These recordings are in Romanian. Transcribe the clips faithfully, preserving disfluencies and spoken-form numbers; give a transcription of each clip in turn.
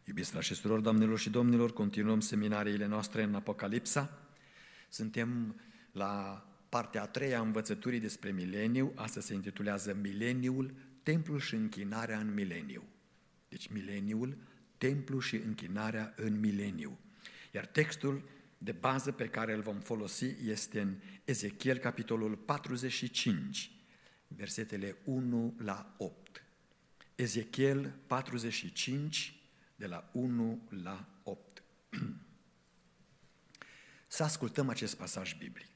Iubiți frați și surori, doamnelor și domnilor, continuăm seminariile noastre în Apocalipsa. Suntem la partea a treia a învățăturii despre mileniu. Astăzi se intitulează Mileniul, templul și închinarea în mileniu. Deci mileniul, templul și închinarea în mileniu. Iar textul de bază pe care îl vom folosi este în Ezechiel, capitolul patruzeci și cinci, versetele unu la opt. Ezechiel patruzeci și cinci, de la unu la opt. Să ascultăm acest pasaj biblic.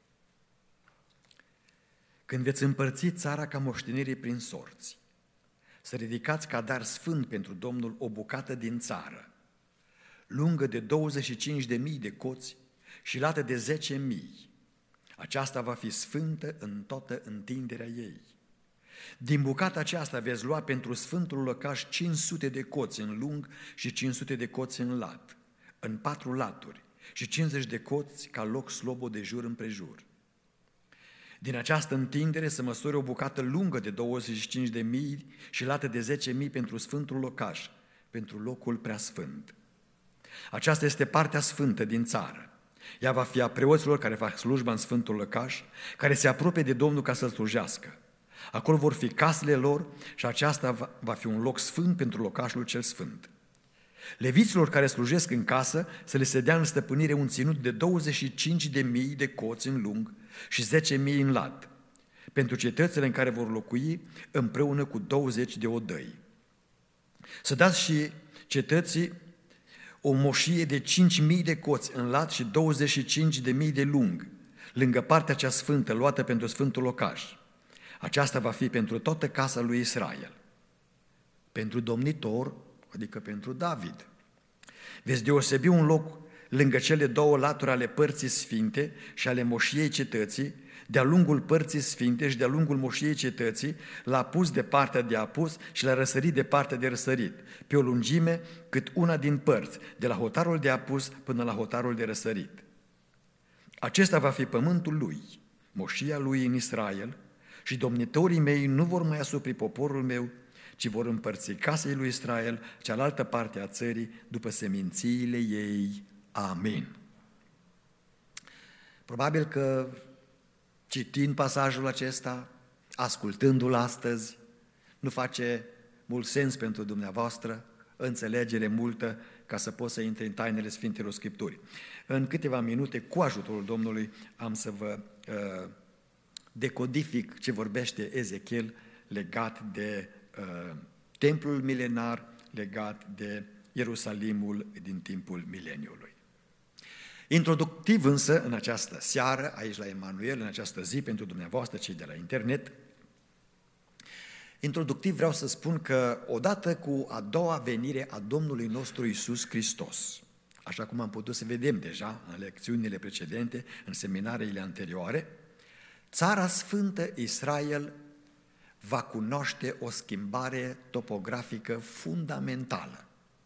Când veți împărți țara ca moștenire prin sorți, să ridicați ca dar sfânt pentru Domnul o bucată din țară, lungă de douăzeci și cinci de mii de coți și lată de zece mii. Aceasta va fi sfântă în toată întinderea ei. Din bucata aceasta veți lua pentru sfântul lăcaș cinci sute de coți în lung și cinci sute de coți în lat, în patru laturi, și cincizeci de coți ca loc slobo de jur împrejur. Din această întindere să măsori o bucată lungă de douăzeci și cinci de mii și lată de zece mii pentru sfântul locaș, pentru locul preasfânt. Aceasta este partea sfântă din țară. Ea va fi a preoților care fac slujba în sfântul lăcaș, care se apropie de Domnul ca să-L slujească. Acolo vor fi casele lor și aceasta va fi un loc sfânt pentru locașul cel sfânt. Leviților care slujesc în casă să le se dea în stăpânire un ținut de douăzeci și cinci de mii de coți în lung și zece mii în lat, pentru cetățile în care vor locui împreună cu douăzeci de odăi. Să dați și cetății o moșie de cinci mii de coți în lat și douăzeci și cinci de mii de lung, lângă partea cea sfântă luată pentru sfântul locaș. Aceasta va fi pentru toată casa lui Israel, pentru domnitor, adică pentru David. Veți deosebi un loc lângă cele două laturi ale părții sfinte și ale moșiei cetății, de-a lungul părții sfinte și de-a lungul moșiei cetății, la apus de partea de apus și la răsărit de partea de răsărit, pe o lungime cât una din părți, de la hotarul de apus până la hotarul de răsărit. Acesta va fi pământul lui, moșia lui în Israel, și domnitorii mei nu vor mai asupri poporul meu, ci vor împărți casei lui Israel cealaltă parte a țării după semințiile ei. Amin. Probabil că citind pasajul acesta, ascultându-l astăzi, nu face mult sens pentru dumneavoastră, înțelegere multă ca să poți să intri în tainele Sfintelor Scripturii. În câteva minute, cu ajutorul Domnului, am să vă uh, decodific ce vorbește Ezechiel legat de uh, templul milenar, legat de Ierusalimul din timpul mileniului. Introductiv însă, în această seară, aici la Emanuel, în această zi pentru dumneavoastră, cei de la internet, introductiv vreau să spun că odată cu a doua venire a Domnului nostru Iisus Hristos, așa cum am putut să vedem deja în lecțiunile precedente, în seminariile anterioare, Țara Sfântă Israel va cunoaște o schimbare topografică fundamentală.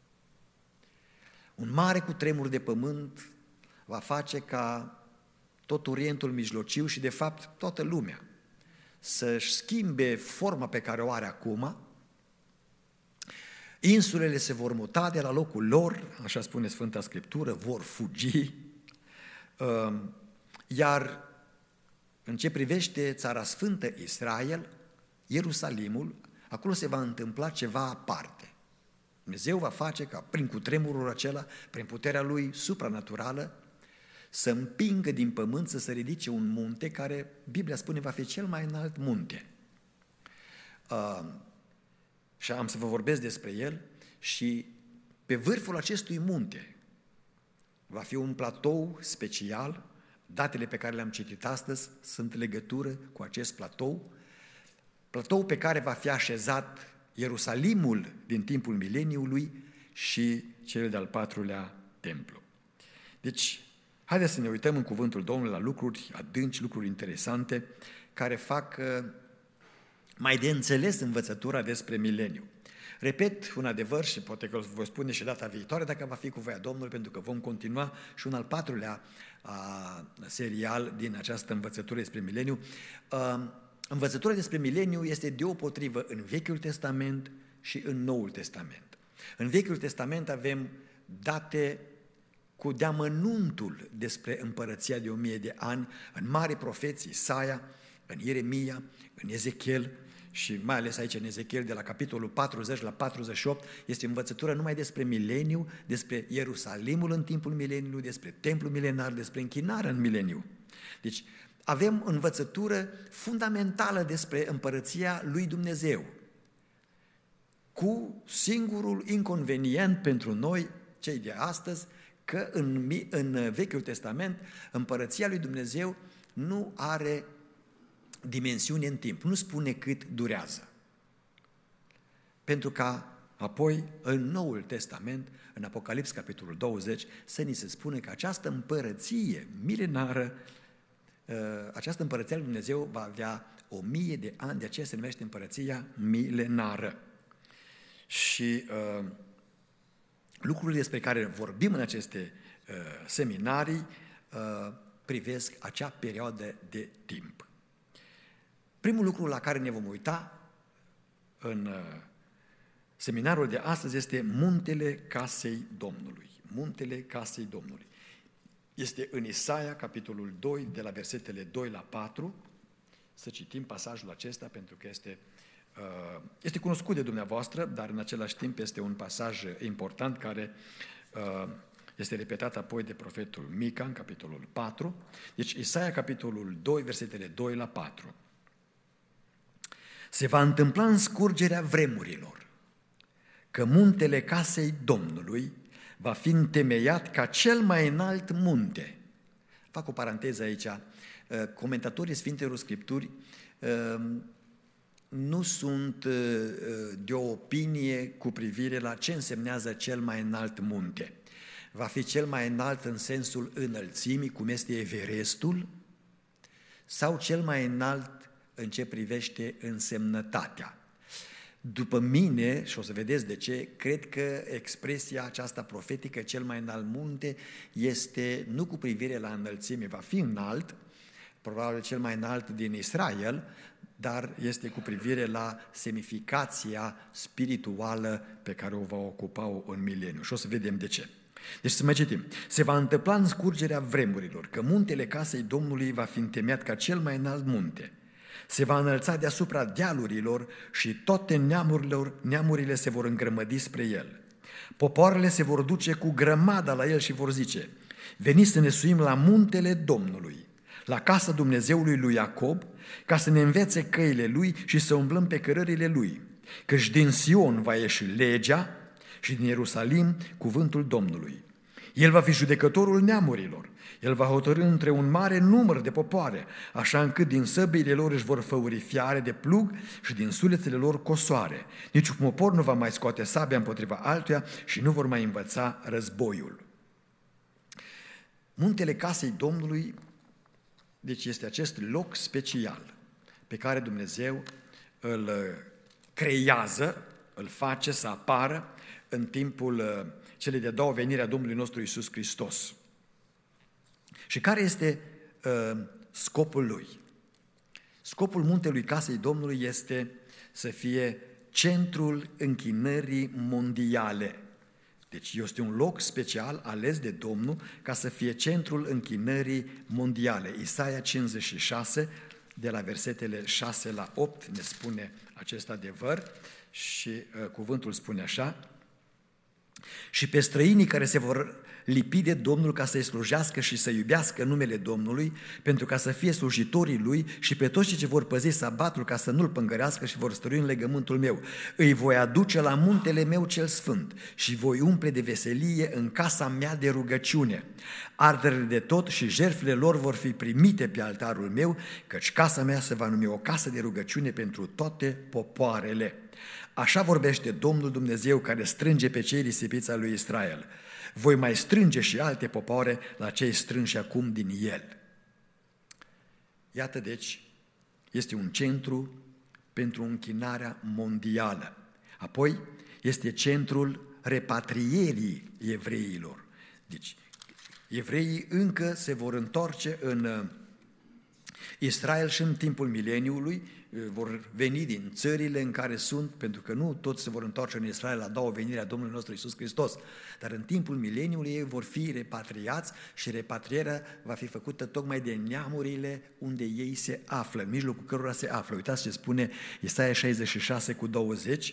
Un mare cutremur de pământ va face ca tot Orientul Mijlociu și de fapt toată lumea să-și schimbe forma pe care o are acum. Insulele se vor muta de la locul lor, așa spune Sfânta Scriptură, vor fugi, iar în ce privește Țara Sfântă Israel, Ierusalimul, acolo se va întâmpla ceva aparte. Dumnezeu va face ca prin cutremurul acela, prin puterea Lui supranaturală, să împingă din pământ, să se ridice un munte care, Biblia spune, va fi cel mai înalt munte. Uh, și am să vă vorbesc despre el și pe vârful acestui munte va fi un platou special. Datele pe care le-am citit astăzi sunt legătură cu acest platou, platou pe care va fi așezat Ierusalimul din timpul mileniului și cel de-al patrulea templu. Deci, haideți să ne uităm în cuvântul Domnului la lucruri adânci, lucruri interesante, care fac mai de înțeles învățătura despre mileniu. Repet un adevăr și poate că o voi spune și data viitoare dacă va fi cu voia Domnului, pentru că vom continua și un al patrulea a, serial din această învățătură despre mileniu. A, învățătura despre mileniu este deopotrivă în Vechiul Testament și în Noul Testament. În Vechiul Testament avem date cu deamănuntul despre împărăția de o mie de ani, în mari profeți, Isaia, în Ieremia, în Ezechiel și mai ales aici în Ezechiel, de la capitolul patruzeci la patruzeci și opt, este învățătură numai despre mileniu, despre Ierusalimul în timpul mileniului, despre templul milenar, despre închinarea în mileniu. Deci avem învățătură fundamentală despre împărăția lui Dumnezeu, cu singurul inconvenient pentru noi, cei de astăzi, că în, în Vechiul Testament împărăția lui Dumnezeu nu are dimensiune în timp, nu spune cât durează. Pentru ca apoi în Noul Testament, în Apocalips capitolul douăzeci, să ni se spune că această împărăție milenară, această împărăție lui Dumnezeu va avea o mie de ani, de aceea se numește împărăția milenară. Și uh, lucrurile despre care vorbim în aceste uh, seminarii uh, privesc acea perioadă de timp. Primul lucru la care ne vom uita în uh, seminarul de astăzi este Muntele Casei Domnului. Muntele Casei Domnului. Este în Isaia, capitolul doi, de la versetele doi la patru. Să citim pasajul acesta pentru că este, uh, este cunoscut de dumneavoastră, dar în același timp este un pasaj important care uh, este repetat apoi de profetul Mica în capitolul patru. Deci Isaia, capitolul doi, versetele doi la patru. Se va întâmpla în scurgerea vremurilor că muntele Casei Domnului va fi întemeiat ca cel mai înalt munte. Fac o paranteză aici. Comentatorii Sfintelor Scripturi nu sunt de o opinie cu privire la ce însemnează cel mai înalt munte. Va fi cel mai înalt în sensul înălțimii, cum este Everestul, sau cel mai înalt în ce privește însemnătatea. După mine, și o să vedeți de ce, cred că expresia aceasta profetică, cel mai înalt munte, este nu cu privire la înălțime, va fi înalt, probabil cel mai înalt din Israel, dar este cu privire la semnificația spirituală pe care o va ocupa în mileniu. Și o să vedem de ce. Deci să mai citim. Se va întâmpla în scurgerea vremurilor că muntele Casei Domnului va fi întemeiat ca cel mai înalt munte. Se va înălța deasupra dealurilor și toate neamurilor, neamurile se vor îngrămădi spre el. Popoarele se vor duce cu grămada la el și vor zice: veniți să ne suim la muntele Domnului, la casa Dumnezeului lui Iacob, ca să ne învețe căile lui și să umblăm pe cărările lui. Căci din Sion va ieși legea și din Ierusalim cuvântul Domnului. El va fi judecătorul neamurilor. El va hotărî între un mare număr de popoare, așa încât din săbile lor își vor făuri fiare de plug și din sulețele lor cosoare. Nici un popor nu va mai scoate sabia împotriva altuia și nu vor mai învăța războiul. Muntele Casei Domnului, deci este acest loc special pe care Dumnezeu îl creează, îl face să apară în timpul celei de-a doua venire a Domnului nostru Iisus Hristos. Și care este uh, scopul lui? Scopul muntelui Casei Domnului este să fie centrul închinării mondiale. Deci este un loc special ales de Domnul ca să fie centrul închinării mondiale. Isaia cincizeci și șase, de la versetele șase la opt, ne spune acest adevăr și uh, cuvântul spune așa: și pe străinii care se vor lipi de Domnul ca să-i slujească și să iubească numele Domnului, pentru ca să fie slujitorii Lui, și pe toți cei ce vor păzi sabatul ca să nu-l pângărească și vor stărui în legământul meu. Îi voi aduce la muntele meu cel sfânt și voi umple de veselie în casa mea de rugăciune. Arderile de tot și jertfele lor vor fi primite pe altarul meu, căci casa mea se va numi o casă de rugăciune pentru toate popoarele. Așa vorbește Domnul Dumnezeu, care strânge pe cei risipiți al lui Israel. Voi mai strânge și alte popoare la cei strânși acum din el. Iată deci, este un centru pentru închinarea mondială. Apoi este centrul repatrierii evreilor. Deci, evreii încă se vor întoarce în Israel și în timpul mileniului, vor veni din țările în care sunt, pentru că nu toți se vor întoarce în Israel la doua venire a Domnului nostru Iisus Hristos, dar în timpul mileniului ei vor fi repatriați și repatrierea va fi făcută tocmai de neamurile unde ei se află, în mijlocul cărora se află. Uitați ce spune Isaia șaizeci și șase cu douăzeci.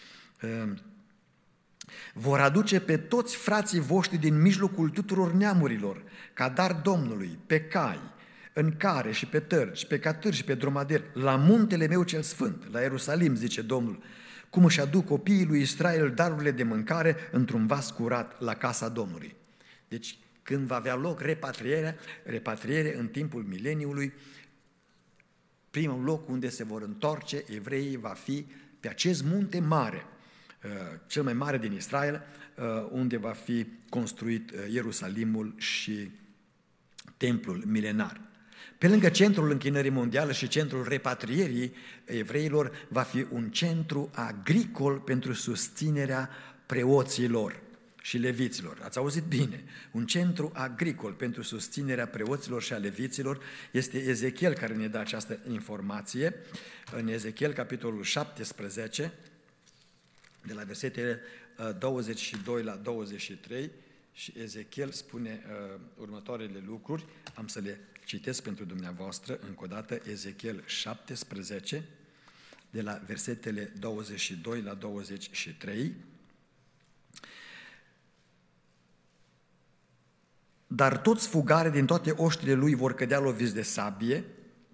Vor aduce pe toți frații voștri din mijlocul tuturor neamurilor, ca dar Domnului, pe cai, în care și pe tărci, pe catâri și pe dromader, la muntele meu cel sfânt, la Ierusalim, zice Domnul, cum își aduc copiii lui Israel darurile de mâncare într-un vas curat la casa Domnului. Deci, când va avea loc repatrierea, repatriere în timpul mileniului, primul loc unde se vor întoarce evreii va fi pe acest munte mare, cel mai mare din Israel, unde va fi construit Ierusalimul și templul milenar. Pe lângă centrul închinării mondiale și centrul repatrierii evreilor, va fi un centru agricol pentru susținerea preoților și leviților. Ați auzit bine? Un centru agricol pentru susținerea preoților și a leviților. Este Ezechiel care ne dă această informație. În Ezechiel, capitolul șaptesprezece, de la versetele douăzeci și doi la douăzeci și trei, și Ezechiel spune uh, următoarele lucruri. Am să le citesc pentru dumneavoastră încă o dată. Ezechiel șaptesprezece, de la versetele douăzeci și doi la douăzeci și trei. Dar toți fugare din toate oștile lui vor cădea loviți de sabie,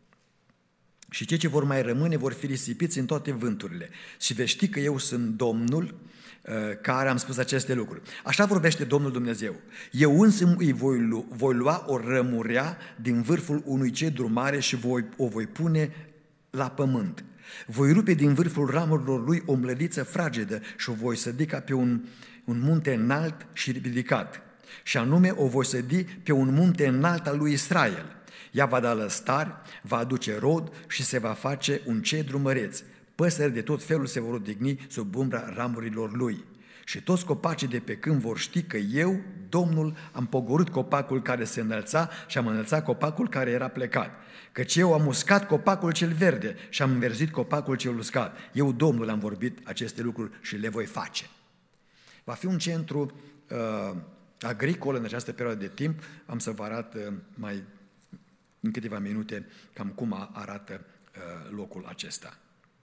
și cei ce vor mai rămâne vor fi risipiți în toate vânturile. Și vei ști că eu sunt Domnul care am spus aceste lucruri. Așa vorbește Domnul Dumnezeu. Eu însă îi voi lua, voi lua o rămurea din vârful unui cedru mare și voi, o voi pune la pământ. Voi rupe din vârful ramurilor lui o mlădiță fragedă și o voi sădi ca pe un, un munte înalt și ridicat. Și anume o voi sădi pe un munte înalt al lui Israel. Ea va da lăstari, va aduce rod și se va face un cedru măreț. Păsări de tot felul se vor odihni sub umbra ramurilor lui. Și toți copacii de pe câmp vor ști că eu, Domnul, am pogorât copacul care se înălța și am înălțat copacul care era plecat. Căci eu am uscat copacul cel verde și am înverzit copacul cel uscat. Eu, Domnul, am vorbit aceste lucruri și le voi face. Va fi un centru uh, agricol în această perioadă de timp. Am să vă arăt uh, mai în câteva minute cam cum arată uh, locul acesta.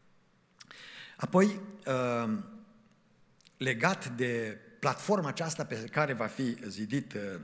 Apoi, uh, legat de platforma aceasta pe care va fi zidit uh,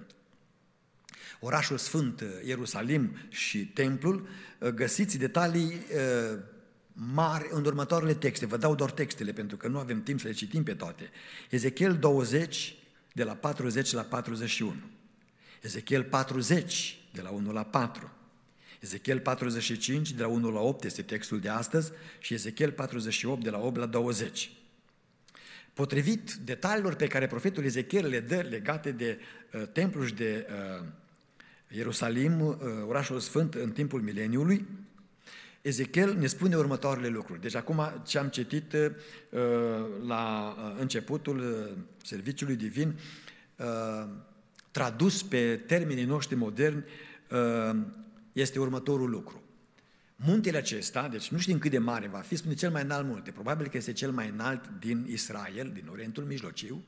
orașul sfânt uh, Ierusalim și templul, uh, găsiți detalii uh, mari în următoarele texte. Vă dau doar textele pentru că nu avem timp să le citim pe toate. Ezechiel douăzeci, de la patruzeci la patruzeci și unu. Ezechiel patruzeci, de la unu la patru. Ezechiel patruzeci și cinci, de la unu la opt, este textul de astăzi, și Ezechiel patruzeci și opt, de la opt la douăzeci. Potrivit detaliilor pe care profetul Ezechiel le dă legate de uh, templul și de uh, Ierusalim, uh, orașul sfânt în timpul mileniului, Ezechiel ne spune următoarele lucruri. Deci acum ce am citit uh, la uh, începutul uh, serviciului divin, uh, tradus pe termenii noștri moderni, uh, este următorul lucru. Muntele acesta, deci nu știm cât de mare va fi, spune cel mai înalt munte, probabil că este cel mai înalt din Israel, din Orientul Mijlociu.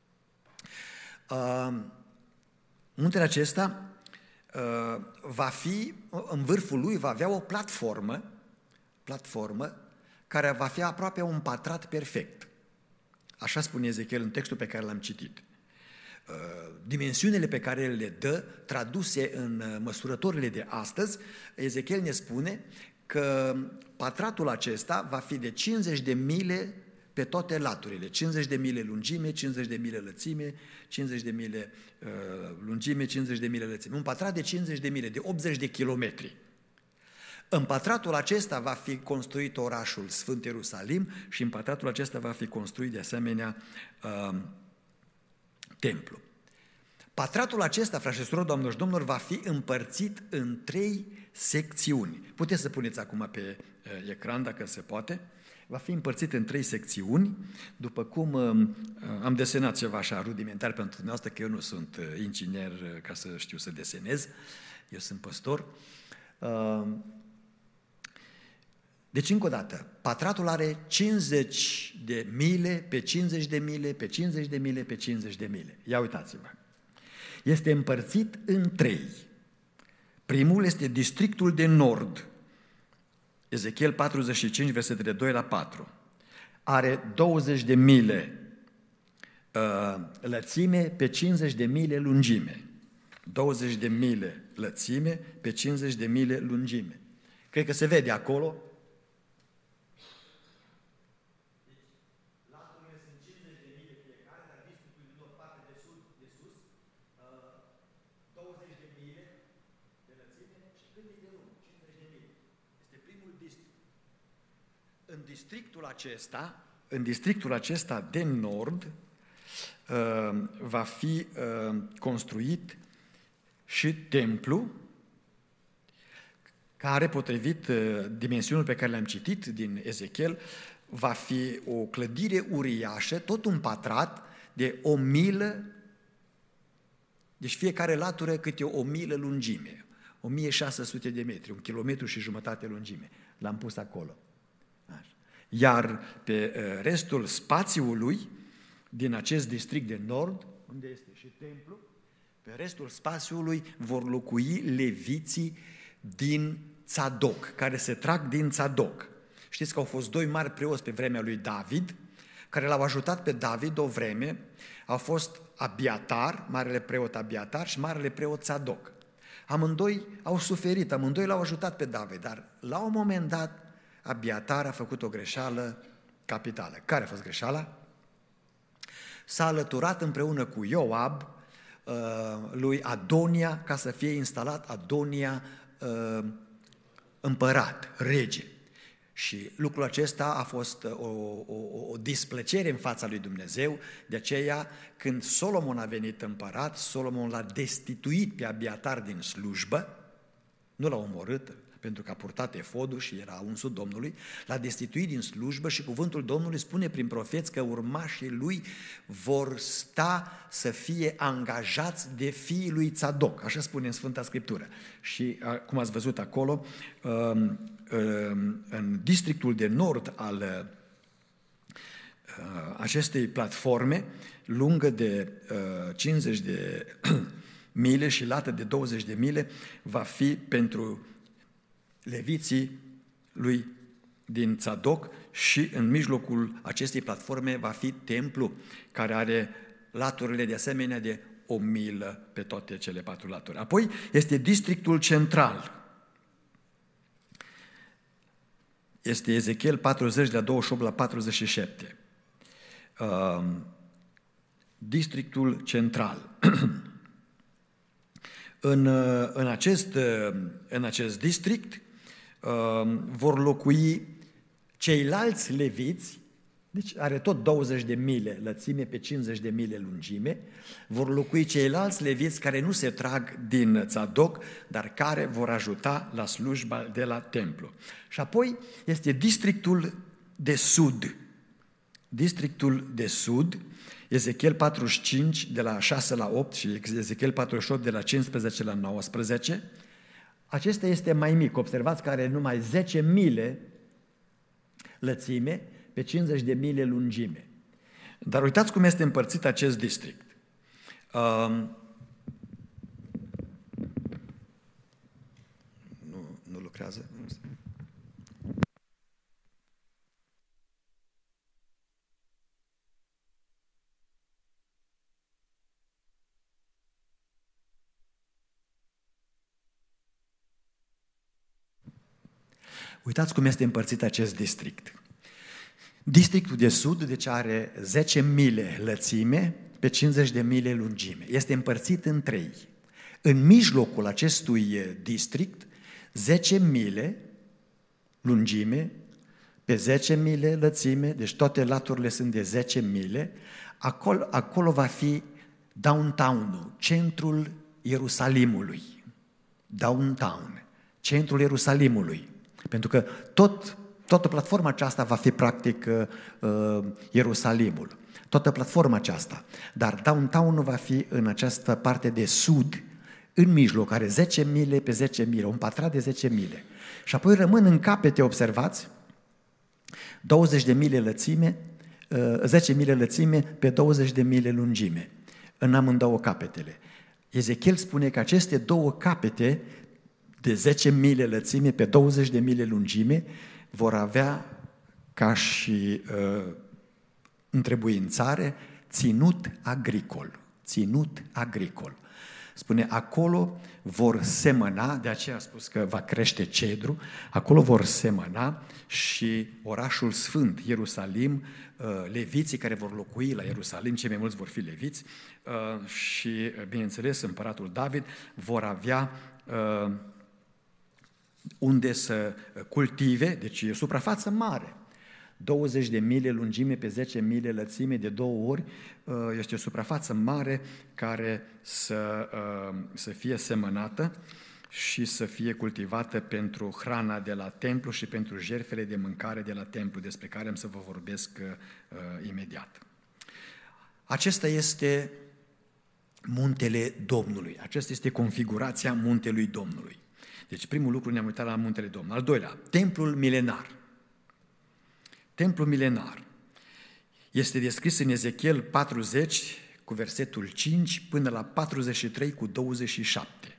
Uh, muntele acesta uh, va fi, în vârful lui va avea o platformă, platformă care va fi aproape un pătrat perfect. Așa spune Ezechiel în textul pe care l-am citit. Dimensiunile pe care el le dă, traduse în măsurătorile de astăzi, Ezechiel ne spune că pătratul acesta va fi de cincizeci de mile pe toate laturile, cincizeci de mile lungime, cincizeci de mile lățime, cincizeci de mile uh, lungime, cincizeci de mile lățime. Un pătrat de cincizeci de mile, de optzeci de kilometri. În pătratul acesta va fi construit orașul Sfânt Ierusalim și în pătratul acesta va fi construit de asemenea uh, templu. Pătratul acesta, frați și surori, doamnelor și domnilor, va fi împărțit în trei secțiuni. Puteți să puneți acum pe uh, ecran, dacă se poate. Va fi împărțit în trei secțiuni, după cum uh, am desenat ceva așa rudimentar pentru dumneavoastră, că eu nu sunt uh, inginer uh, ca să știu să desenez, eu sunt păstor. Uh, Deci, încă o dată, pătratul are cincizeci de mile pe cincizeci de mile pe cincizeci de mile pe cincizeci de mile. Ia uitați-vă. Este împărțit în trei. Primul este districtul de nord. Ezechiel patruzeci și cinci, versetele doi la patru. Are douăzeci de mile uh, lățime pe cincizeci de mile lungime. douăzeci de mile lățime pe cincizeci de mile lungime. Cred că se vede acolo. În districtul acesta, în districtul acesta de nord, uh, va fi uh, construit și templu, care, potrivit uh, dimensiunilor pe care le-am citit din Ezechiel, va fi o clădire uriașă, tot un pătrat de o milă, deci fiecare latură câte o milă lungime, o mie șase sute de metri, un kilometru și jumătate lungime. L-am pus acolo. Iar pe restul spațiului din acest district de nord, unde este și templu, pe restul spațiului vor locui leviții din Tzadok, care se trag din Tzadok. Știți că au fost doi mari preoți pe vremea lui David, care l-au ajutat pe David o vreme, au fost Abiatar, marele preot Abiatar și marele preot Tzadok. Amândoi au suferit, amândoi l-au ajutat pe David, dar la un moment dat Abiatar a făcut o greșeală capitală. Care a fost greșeala? S-a alăturat împreună cu Ioab lui Adonia ca să fie instalat Adonia împărat, rege. Și lucrul acesta a fost o, o, o displăcere în fața lui Dumnezeu, de aceea când Solomon a venit împărat, Solomon l-a destituit pe Abiatar din slujbă, nu l-a omorât, pentru că a purtat efodul și era unsul Domnului, l-a destituit din slujbă și cuvântul Domnului spune prin profeți că urmașii lui vor sta să fie angajați de fiii lui Tzadok, așa spune în Sfânta Scriptură. Și cum ați văzut acolo, în districtul de nord al acestei platforme, lungă de cincizeci de mile și lată de douăzeci de mile, va fi pentru leviții lui din Tzadok și în mijlocul acestei platforme va fi templu, care are laturile de asemenea de o milă pe toate cele patru laturi. Apoi este districtul central. Este Ezechiel patruzeci, de la douăzeci și opt la patruzeci și șapte. Uh, districtul central. în, în, acest, în acest district vor locui ceilalți leviți, deci are tot douăzeci de mile lățime pe cincizeci de mile lungime, vor locui ceilalți leviți care nu se trag din Tzadok, dar care vor ajuta la slujba de la templu. Și apoi este districtul de sud. Districtul de sud, Ezechiel patruzeci și cinci de la șase la opt și Ezechiel patruzeci și opt de la cincisprezece la nouăsprezece. Acesta este mai mic, observați că are numai zece mile lățime pe cincizeci de mile lungime. Dar uitați cum este împărțit acest district. Um, nu, nu lucrează? Uitați cum este împărțit acest district. Districtul de sud, deci are zece mile lățime pe cincizeci de mile lungime. Este împărțit în trei. În mijlocul acestui district, zece mile lungime pe zece mile lățime, deci toate laturile sunt de zece mile. Acolo, acolo va fi downtown-ul, centrul Ierusalimului. Downtown, centrul Ierusalimului. Pentru că tot, toată platforma aceasta va fi practic uh, Ierusalimul. Toată platforma aceasta. Dar downtown-ul va fi în această parte de sud, în mijloc, are zece mile pe zece mile, un pătrat de zece mile. Și apoi rămân în capete, observați, douăzeci de mile lățime, zece mile lățime pe douăzeci de mile lungime, în amândouă capetele. Ezechiel spune că aceste două capete de zece mile lățime pe douăzeci de mile lungime vor avea ca și uh, întrebuințare ținut agricol. Ținut agricol. Spune, acolo vor semăna, de aceea a spus că va crește cedru, acolo vor semăna și orașul sfânt, Ierusalim, leviții care vor locui la Ierusalim, cei mai mulți vor fi leviți și, bineînțeles, împăratul David vor avea unde să cultive, deci e suprafață mare. douăzeci de mile lungime pe zece mile lățime de două ori, este o suprafață mare care să, să fie semănată și să fie cultivată pentru hrana de la templu și pentru jertfele de mâncare de la templu, despre care am să vă vorbesc uh, imediat. Acesta este muntele Domnului, aceasta este configurația muntelui Domnului. Deci primul lucru ne-am uitat la muntele Domnului. Al doilea, templul milenar. Templul milenar este descris în Ezechiel patruzeci cu versetul cinci până la patruzeci și trei cu douăzeci și șapte.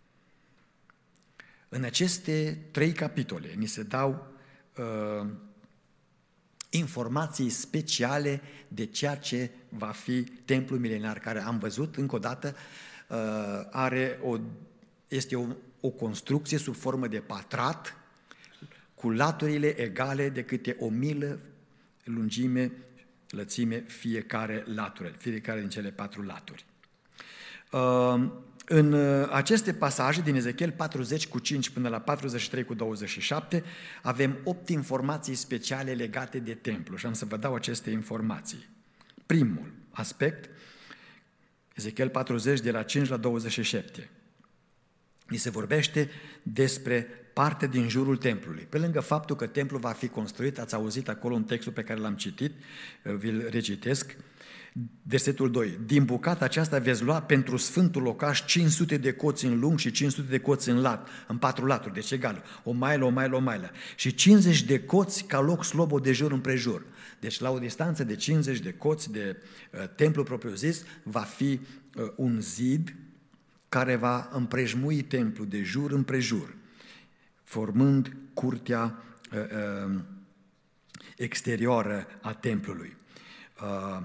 În aceste trei capitole ni se dau uh, informații speciale de ceea ce va fi templul milenar, care am văzut încă o dată, uh, are o, este o, o construcție sub formă de pătrat, cu laturile egale de câte o milă lungime, lățime fiecare latură, fiecare din cele patru laturi. Uh, În aceste pasaje din Ezechiel patruzeci cu cinci până la patruzeci și trei cu douăzeci și șapte avem opt informații speciale legate de templu și am să vă dau aceste informații. Primul aspect, Ezechiel patruzeci de la cinci la douăzeci și șapte. Ni se vorbește despre partea din jurul templului. Pe lângă faptul că templul va fi construit, ați auzit acolo un textul pe care l-am citit, vi-l recitesc, versetul doi. Din bucata aceasta veți lua pentru sfântul locaș cinci sute de coți în lung și cinci sute de coți în lat, în patru laturi, deci egal, o mailă, o mailă, o mailă. Și cincizeci de coți ca loc slobo de jur împrejur. Deci la o distanță de cincizeci de coți de uh, templu propriu-zis va fi uh, un zid care va împrejmui templul de jur împrejur, formând curtea uh, uh, exterioară a templului. Uh,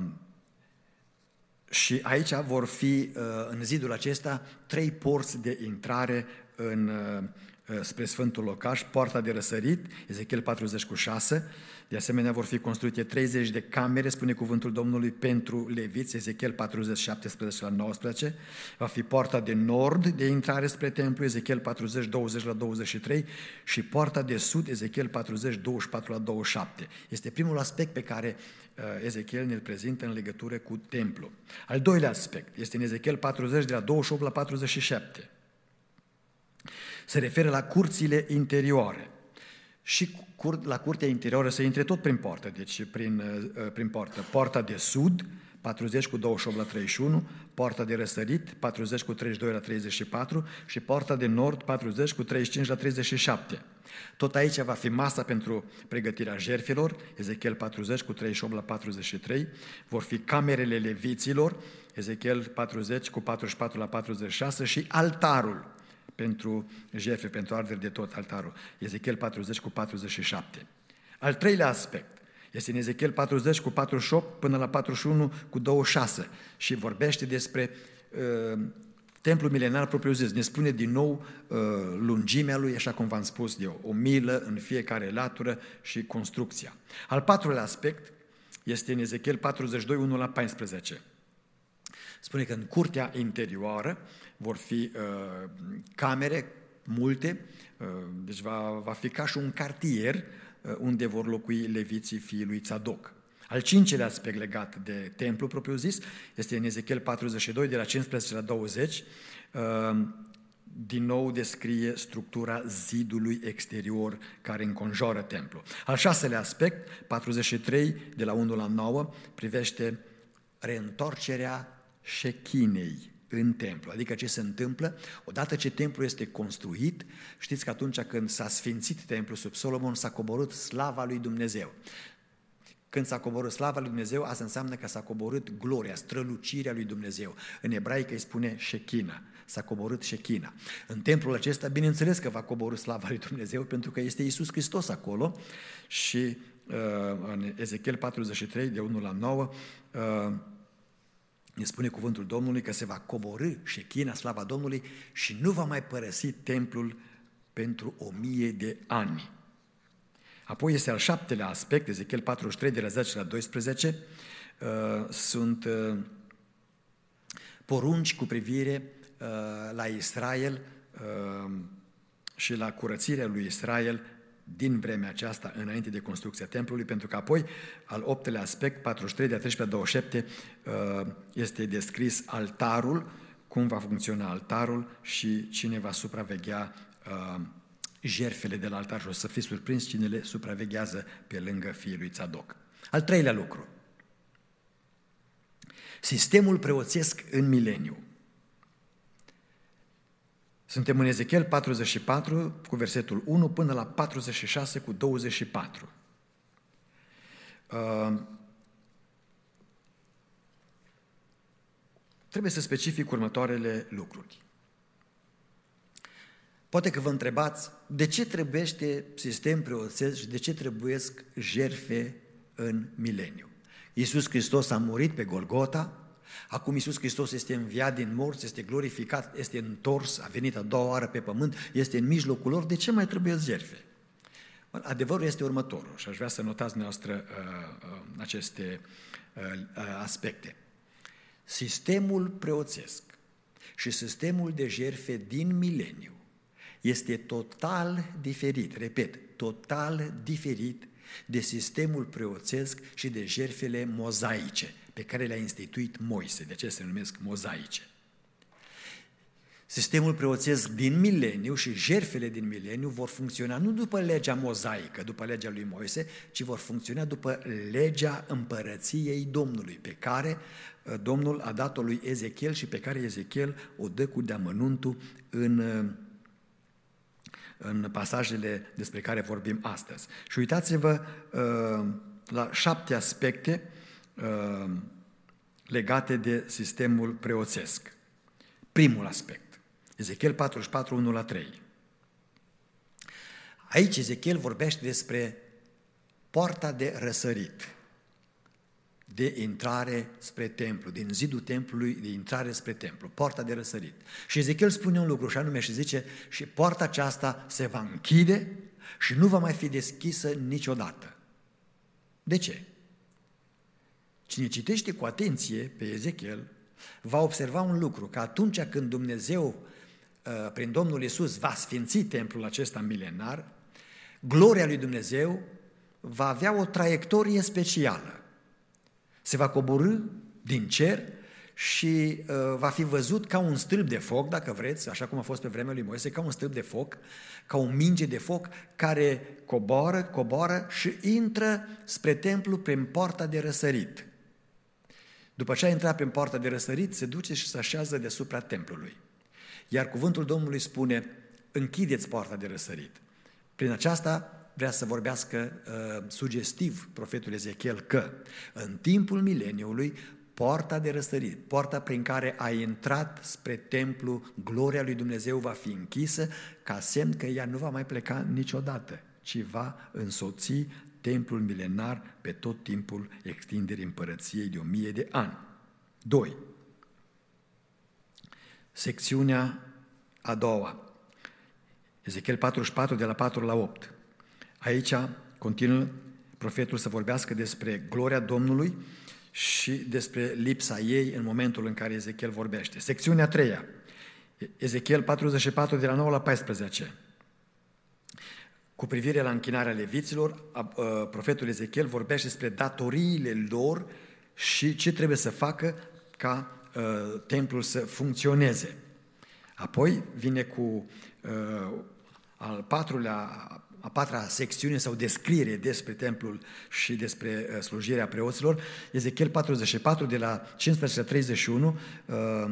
Și aici vor fi, în zidul acesta, trei porți de intrare în, spre Sfântul Locaș, poarta de răsărit, Ezechiel patruzeci cu șase, de asemenea vor fi construite treizeci de camere, spune cuvântul Domnului, pentru leviți, Ezechiel patruzeci, șaptesprezece la nouăsprezece, va fi poarta de nord de intrare spre templu, Ezechiel patruzeci, douăzeci la douăzeci și trei și poarta de sud, Ezechiel patruzeci, douăzeci și patru la douăzeci și șapte. Este primul aspect pe care Ezechiel ne-l prezintă în legătură cu templu. Al doilea aspect este în Ezechiel patruzeci de la douăzeci și opt la patruzeci și șapte. Se referă la curțile interioare. Și la curtea interioară se intre tot prin poartă, deci prin, prin poartă. Poarta de sud, patruzeci cu douăzeci și opt la treizeci și unu, poarta de răsărit, patruzeci cu treizeci și doi la treizeci și patru și poarta de nord, patruzeci cu treizeci și cinci la treizeci și șapte. Tot aici va fi masa pentru pregătirea jertfelor, Ezechiel patruzeci cu treizeci și opt la patruzeci și trei, vor fi camerele leviților, Ezechiel patruzeci cu patruzeci și patru la patruzeci și șase și altarul pentru jertfe, pentru arderi de tot altarul, Ezechiel patruzeci cu patruzeci și șapte. Al treilea aspect este în Ezechiel patruzeci cu patruzeci și opt până la patruzeci și unu cu douăzeci și șase și vorbește despre uh, templul milenar propriu-zis. Ne spune din nou uh, lungimea lui, așa cum v-am spus eu, o milă în fiecare latură și construcția. Al patrulea aspect este în Ezechiel patruzeci și doi, unu la paisprezece. Spune că în curtea interioară vor fi uh, camere multe, uh, deci va, va fi ca și un cartier uh, unde vor locui leviții fiii lui Tzadok. Al cincelea aspect legat de templu propriu-zis este în Ezechiel patruzeci și doi, de la cincisprezece la douăzeci, uh, din nou descrie structura zidului exterior care înconjoară templu. Al șaselea aspect, patruzeci și trei, de la unu la nouă, privește reîntoarcerea șechinei în templu. Adică ce se întâmplă? Odată ce templul este construit, știți că atunci când s-a sfințit templul sub Solomon, s-a coborât slava lui Dumnezeu. Când s-a coborât slava lui Dumnezeu, asta înseamnă că s-a coborât gloria, strălucirea lui Dumnezeu. În ebraică îi spune Shechina, s-a coborât Shechina. În templul acesta, bineînțeles că va coborî slava lui Dumnezeu, pentru că este Iisus Hristos acolo și uh, în Ezechiel patruzeci și trei, de unu la nouă, uh, ne spune cuvântul Domnului că se va coborî Shechina, slava Domnului, și nu va mai părăsi templul pentru o mie de ani. Apoi este al șaptelea aspect, Ezechiel patruzeci și trei, de la zece la doisprezece, uh, sunt uh, porunci cu privire uh, la Israel uh, și la curățirea lui Israel din vremea aceasta, înainte de construcția templului, pentru că apoi, al optelea aspect, patruzeci și trei, de la treisprezece la douăzeci și șapte, uh, este descris altarul, cum va funcționa altarul și cine va supraveghea uh, jertfele de la altar și o să fiți surprins cine le supraveghează pe lângă fiul lui Tzadok. Al treilea lucru, sistemul preoțesc în mileniu. Suntem în Ezechiel patruzeci și patru cu versetul unu până la patruzeci și șase cu douăzeci și patru. Uh, trebuie să specific următoarele lucruri. Poate că vă întrebați de ce trebuiește sistem preoțesc și de ce trebuiesc jertfe în mileniu. Iisus Hristos a murit pe Golgota, acum Iisus Hristos este înviat din morți, este glorificat, este întors, a venit a doua oară pe pământ, este în mijlocul lor, de ce mai trebuie jertfe? Adevărul este următorul și aș vrea să notați noastră uh, uh, aceste uh, aspecte. Sistemul preoțesc și sistemul de jertfe din mileniu este total diferit, repet, total diferit de sistemul preoțesc și de jertfele mozaice pe care le-a instituit Moise, de ce se numesc mozaice. Sistemul preoțesc din mileniu și jertfele din mileniu vor funcționa nu după legea mozaică, după legea lui Moise, ci vor funcționa după legea împărăției Domnului, pe care Domnul a dat-o lui Ezechiel și pe care Ezechiel o dă cu deamănuntul în în pasajele despre care vorbim astăzi. Și uitați-vă uh, la șapte aspecte uh, legate de sistemul preoțesc. Primul aspect, Ezechiel patruzeci și patru, unu la trei. Aici Ezechiel vorbește despre poarta de răsărit, de intrare spre templu, din zidul templului de intrare spre templu, poarta de răsărit. Și Ezechiel spune un lucru și anume și zice, și poarta aceasta se va închide și nu va mai fi deschisă niciodată. De ce? Cine citește cu atenție pe Ezechiel va observa un lucru, că atunci când Dumnezeu, prin Domnul Iisus, va sfinți templul acesta milenar, gloria lui Dumnezeu va avea o traiectorie specială. Se va coborî din cer și uh, va fi văzut ca un stâlp de foc, dacă vreți, așa cum a fost pe vremea lui Moise, ca un stâlp de foc, ca o minge de foc care coboară, coboară și intră spre templu prin poarta de răsărit. După ce a intrat prin poarta de răsărit, se duce și se așează deasupra templului. Iar cuvântul Domnului spune, închideți poarta de răsărit. Prin aceasta vrea să vorbească uh, sugestiv profetul Ezechiel că în timpul mileniului poarta de răsărit, poarta prin care a intrat spre templu, gloria lui Dumnezeu va fi închisă ca semn că ea nu va mai pleca niciodată, ci va însoți templul milenar pe tot timpul extinderii împărăției de o mie de ani. Doi. Secțiunea a doua. Ezechiel patruzeci și patru, de la patru la opt. Aici continuă profetul să vorbească despre gloria Domnului și despre lipsa ei în momentul în care Ezechiel vorbește. Secțiunea a treia, Ezechiel patruzeci și patru, de la nouă la paisprezece. Cu privire la închinarea leviților, profetul Ezechiel vorbește despre datoriile lor și ce trebuie să facă ca uh, templul să funcționeze. Apoi vine cu uh, al patrulea, a patra secțiune sau descriere despre templul și despre uh, slujirea preoților. Ezechiel patruzeci și patru, de la cincisprezece la treizeci și unu, uh,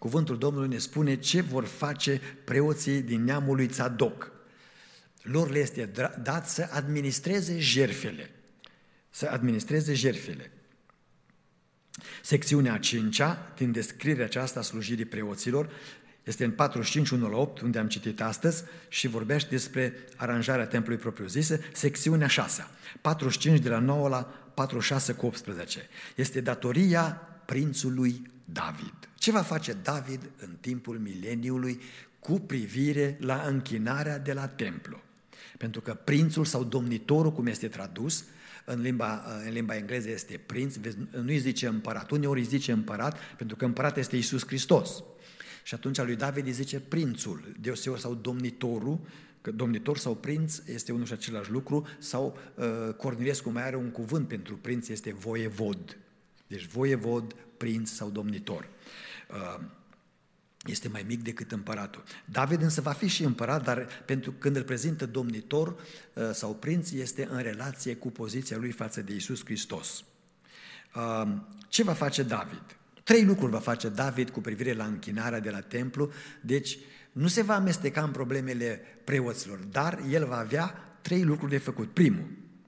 cuvântul Domnului ne spune ce vor face preoții din neamul lui Tzadok. Lor le este dat să administreze jertfele. Să administreze jertfele. Secțiunea a cincea, din descrierea aceasta a slujirii preoților, este în patruzeci și cinci unu la opt, unde am citit astăzi, și vorbește despre aranjarea templului propriu-zisă. Secțiunea a șasea, patruzeci și cinci de la nouă la patruzeci și șase cu optsprezece. Este datoria prințului David. Ce va face David în timpul mileniului cu privire la închinarea de la templu? Pentru că prințul sau domnitorul, cum este tradus, în limba, în limba engleză este prinț, nu-i zice împărat, uneori îi zice împărat, pentru că împărat este Iisus Hristos. Și atunci lui David îi zice prințul, deoseori, sau domnitorul, că domnitor sau prinț este unul și același lucru, sau uh, Cornilescu mai are un cuvânt pentru prinț, este voievod. Deci voievod, prinț sau domnitor. Uh, este mai mic decât împăratul. David însă va fi și împărat, dar pentru când îl prezintă domnitor uh, sau prinț, este în relație cu poziția lui față de Iisus Hristos. Uh, ce va face David? Trei lucruri va face David cu privire la închinarea de la templu, deci nu se va amesteca în problemele preoților, dar el va avea trei lucruri de făcut. Primul,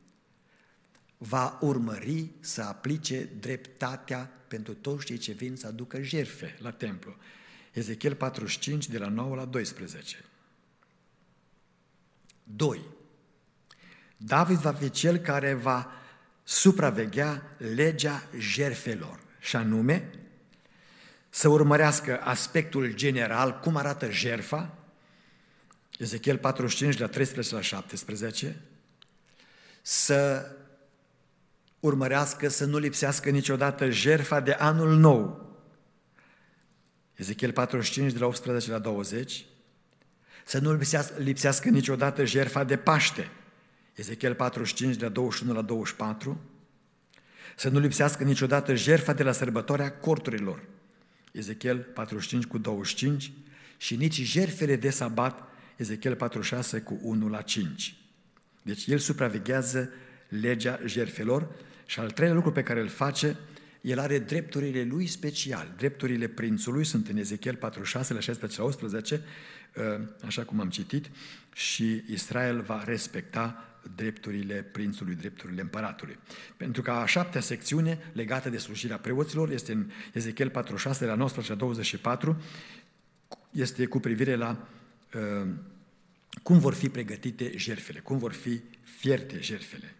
va urmări să aplice dreptatea pentru toți cei ce vin să aducă jertfe la templu. Ezechiel patruzeci și cinci, de la nouă la doisprezece. Doi, David va fi cel care va supraveghea legea jertfelor, și anume să urmărească aspectul general, cum arată jertfa, Ezechiel patruzeci și cinci, de la treisprezece la șaptesprezece, să urmărească să nu lipsească niciodată jertfa de anul nou, Ezechiel patruzeci și cinci, de la optsprezece la douăzeci, să nu lipsească, lipsească niciodată jertfa de Paște, Ezechiel patruzeci și cinci, de la douăzeci și unu la douăzeci și patru, să nu lipsească niciodată jertfa de la sărbătoarea corturilor, Ezechiel patruzeci și cinci cu douăzeci și cinci, și nici jertfele de sabat, Ezechiel patruzeci și șase cu unu la cinci. Deci el supraveghează legea jertfelor. Și al treilea lucru pe care îl face, el are drepturile lui special. Drepturile prințului sunt în Ezechiel patruzeci și șase, la șaisprezece la optsprezece, așa cum am citit, și Israel va respecta drepturile prințului, drepturile împăratului. Pentru că a șaptea secțiune legată de slujirea preoților este în Ezechiel patruzeci și șase, la nouăsprezece la douăzeci și patru, este cu privire la uh, cum vor fi pregătite jertfele, cum vor fi fierte jertfele.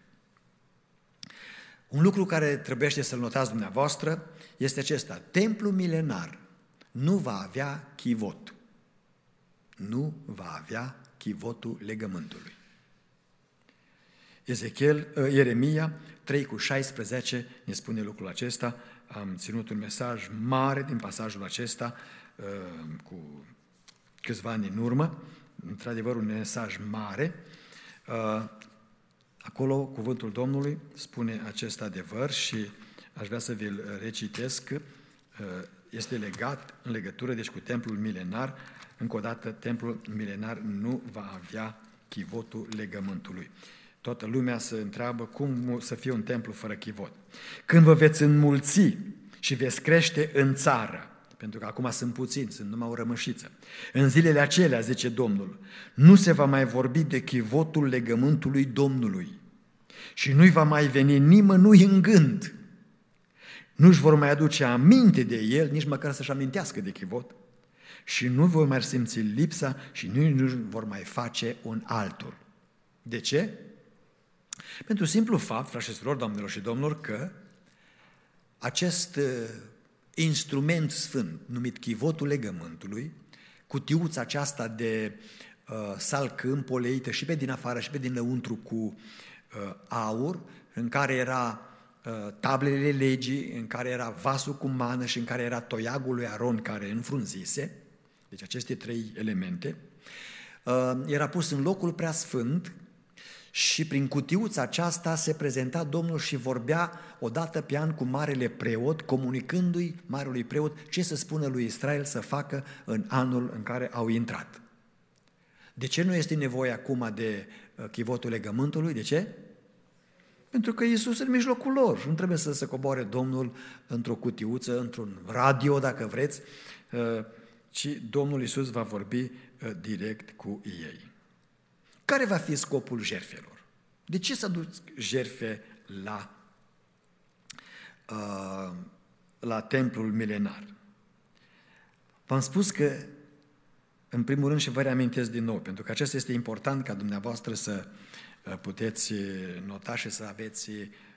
Un lucru care trebuie să-l notați dumneavoastră este acesta: templul milenar nu va avea chivot. Nu va avea chivotul legământului. Ezechiel, Ieremia trei cu șaisprezece ne spune lucrul acesta. Am ținut un mesaj mare din pasajul acesta cu câțiva ani în urmă, într-adevăr un mesaj mare. Acolo cuvântul Domnului spune acest adevăr și aș vrea să vi-l recitesc. Este legat în legătură deci cu templul milenar. Încă o dată, templul milenar nu va avea chivotul legământului. Toată lumea se întreabă cum să fie un templu fără chivot. Când vă veți înmulți și veți crește în țară, pentru că acum sunt puțini, sunt numai o rămășiță, în zilele acelea, zice Domnul, nu se va mai vorbi de chivotul legământului Domnului și nu-i va mai veni nimănui în gând. Nu-și vor mai aduce aminte de el, nici măcar să-și amintească de chivot, și nu vor mai simți lipsa și nu, nu vor mai face un altul. De ce? Pentru simplu fapt, frați și surori, doamnelor și domnilor, că acest instrument sfânt, numit chivotul legământului, cutiuța aceasta de uh, salcâm poleită și pe din afară și pe dinăuntru cu uh, aur, în care era uh, tablele legii, în care era vasul cu mană și în care era toiagul lui Aron care înfrunzise, deci aceste trei elemente, uh, era pus în locul preasfânt. Și prin cutiuța aceasta se prezenta Domnul și vorbea odată pe an cu marele preot, comunicându-i marelui preot ce să spună lui Israel să facă în anul în care au intrat. De ce nu este nevoie acum de chivotul legământului? De ce? Pentru că Iisus în mijlocul lor și nu trebuie să se coboare Domnul într-o cutiuță, într-un radio, dacă vreți, ci Domnul Iisus va vorbi direct cu ei. Care va fi scopul jertfelor? De ce să aduc jertfe la, la templul milenar? V-am spus că, în primul rând, și vă reamintesc din nou, pentru că acesta este important ca dumneavoastră să puteți nota și să aveți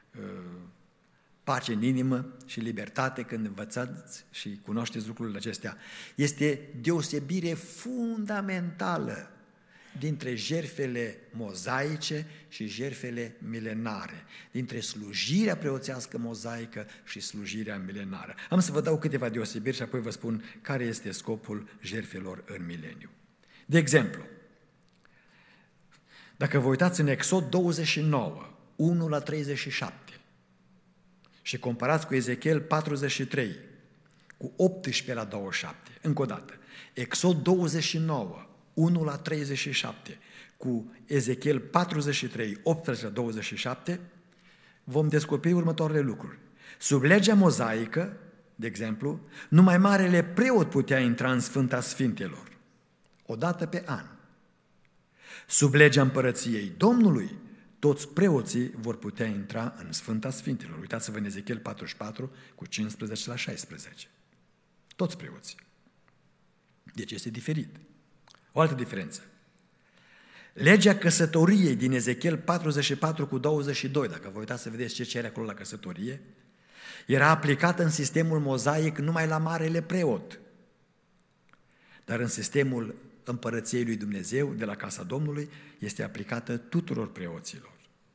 pace în inimă și libertate când învățați și cunoașteți lucrurile acestea. Este deosebire fundamentală dintre jertfele mozaice și jertfele milenare, dintre slujirea preoțească mozaică și slujirea milenară. Am să vă dau câteva deosebiri și apoi vă spun care este scopul jertfelor în mileniu. De exemplu, dacă vă uitați în Exod douăzeci și nouă, unu la treizeci și șapte și comparați cu Ezechiel patruzeci și trei, cu optsprezece la douăzeci și șapte, încă o dată, Exod douăzeci și nouă, unu la treizeci și șapte, cu Ezechiel patruzeci și trei, optsprezece la douăzeci și șapte, vom descoperi următoarele lucruri. Sub legea mozaică, de exemplu, numai marele preot putea intra în Sfânta Sfintelor, o dată pe an. Sub legea împărăției Domnului, toți preoții vor putea intra în Sfânta Sfintelor. Uitați-vă în Ezechiel patruzeci și patru, cu cincisprezece la șaisprezece. Toți preoții. Deci este diferit. O altă diferență. Legea căsătoriei din Ezechiel patruzeci și patru cu douăzeci și doi, dacă vă uitați să vedeți ce cere acolo la căsătorie, era aplicată în sistemul mozaic numai la marele preot. Dar în sistemul împărăției lui Dumnezeu, de la casa Domnului, este aplicată tuturor preoților.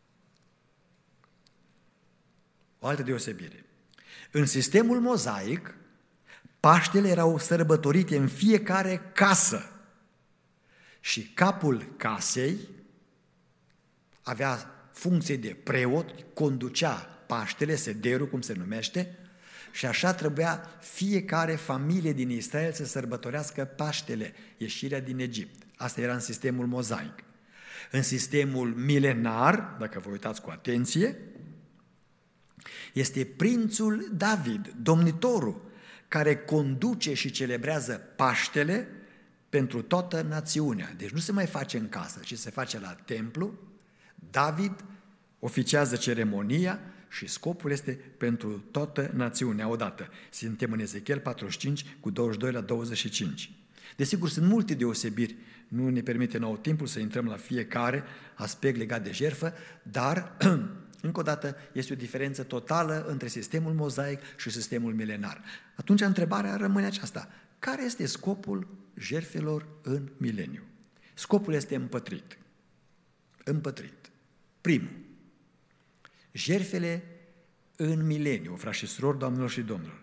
O altă deosebire. În sistemul mozaic, Paștele erau sărbătorite în fiecare casă și capul casei avea funcție de preot, conducea Paștele, sederul, cum se numește, și așa trebuia fiecare familie din Israel să sărbătorească Paștele, ieșirea din Egipt. Asta era în sistemul mozaic. În sistemul milenar, dacă vă uitați cu atenție, este prințul David, domnitorul, care conduce și celebrează Paștele pentru toată națiunea. Deci nu se mai face în casă, ci se face la templu. David oficiază ceremonia și scopul este pentru toată națiunea odată. Suntem în Ezechiel patruzeci și cinci cu douăzeci și doi la douăzeci și cinci. Desigur, sunt multe deosebiri, nu ne permite nou timpul să intrăm la fiecare aspect legat de jertfă, dar, încă o dată, este o diferență totală între sistemul mozaic și sistemul milenar. Atunci întrebarea rămâne aceasta: care este scopul jertfelor în mileniu? Scopul este împătrit. Împătrit. Primul. Jertfele în mileniu, frați și surori, doamnelor și domnilor,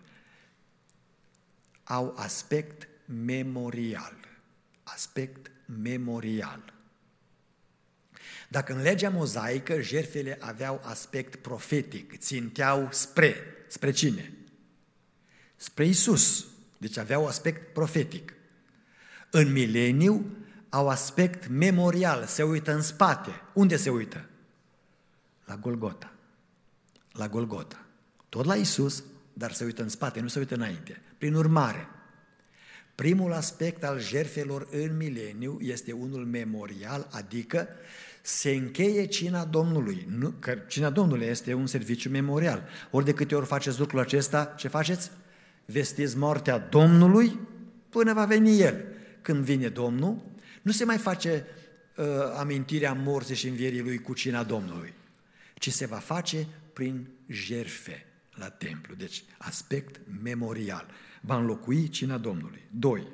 au aspect memorial. Aspect memorial. Dacă în legea mozaică jertfele aveau aspect profetic, ținteau spre, spre cine? Spre Iisus. Deci aveau aspect profetic. În mileniu au aspect memorial, se uită în spate. Unde se uită? La Golgota. La Golgota. Tot la Iisus, dar se uită în spate, nu se uită înainte. Prin urmare, primul aspect al jertfelor în mileniu este unul memorial, adică se încheie cina Domnului. Nu, că cina Domnului este un serviciu memorial. Ori de câte ori faceți lucrul acesta, ce faceți? Vestiți moartea Domnului până va veni El. Când vine Domnul, nu se mai face uh, amintirea morții și învierii Lui cu cina Domnului, ci se va face prin jertfe la templu. Deci, aspect memorial. Va înlocui cina Domnului. Doi.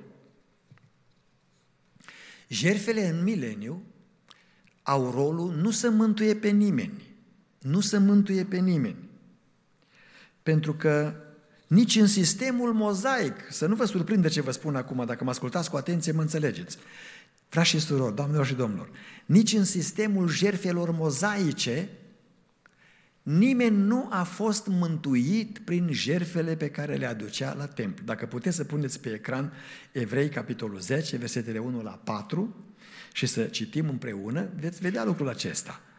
Jertfele în mileniu au rolul nu să mântuie pe nimeni. Nu să mântuie pe nimeni. Pentru că nici în sistemul mozaic, să nu vă surprinde ce vă spun acum, dacă mă ascultați cu atenție, mă înțelegeți. Frați și surori, doamnelor și domnilor, nici în sistemul jertfelor mozaice, nimeni nu a fost mântuit prin jertfele pe care le aducea la templu. Dacă puteți să puneți pe ecran Evrei, capitolul zece, versetele unu la patru, și să citim împreună, veți vedea lucrul acesta.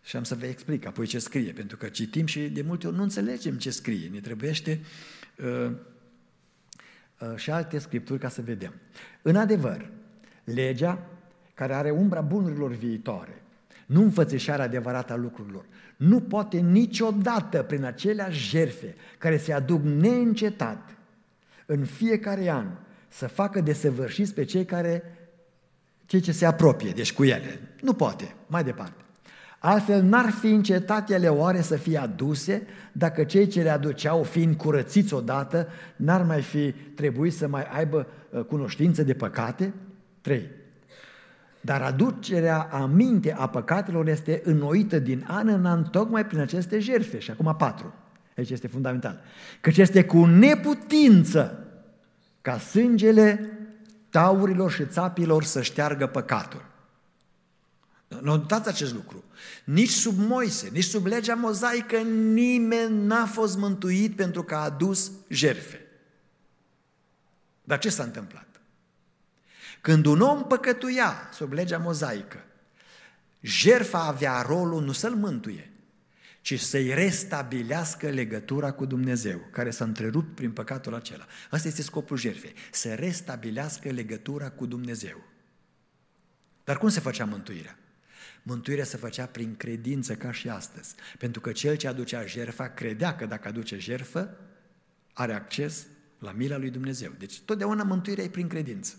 Și am să vă explic apoi ce scrie, pentru că citim și de multe ori nu înțelegem ce scrie. Ne trebuiește uh, uh, și alte scripturi ca să vedem. În adevăr, legea, care are umbra bunurilor viitoare, nu înfățișarea adevărată a lucrurilor, nu poate niciodată prin aceleași jertfe care se aduc neîncetat în fiecare an să facă desăvârșiți pe cei care, cei ce se apropie, deci cu ele. Nu poate, mai departe. Altfel n-ar fi încetat ele oare să fie aduse dacă cei ce le aduceau, fiind curățiți odată, n-ar mai fi trebuit să mai aibă cunoștință de păcate? trei. Dar aducerea aminte a păcatelor este înnoită din an în an tocmai prin aceste jertfe. Și acum patru. Aici este fundamental. Căci este cu neputință ca sângele taurilor și țapilor să șteargă păcatul. Notați acest lucru. Nici sub Moise, nici sub legea mozaică nimeni n-a fost mântuit pentru că a adus jertfe. Dar ce s-a întâmplat? Când un om păcătuia sub legea mozaică, jertfa avea rolul nu să-l mântuie, ci să-i restabilească legătura cu Dumnezeu, care s-a întrerupt prin păcatul acela. Asta este scopul jertfei, să restabilească legătura cu Dumnezeu. Dar cum se făcea mântuirea? Mântuirea se făcea prin credință, ca și astăzi, pentru că cel ce aducea jertfa credea că dacă aduce jertfă, are acces la mila lui Dumnezeu. Deci totdeauna mântuirea e prin credință.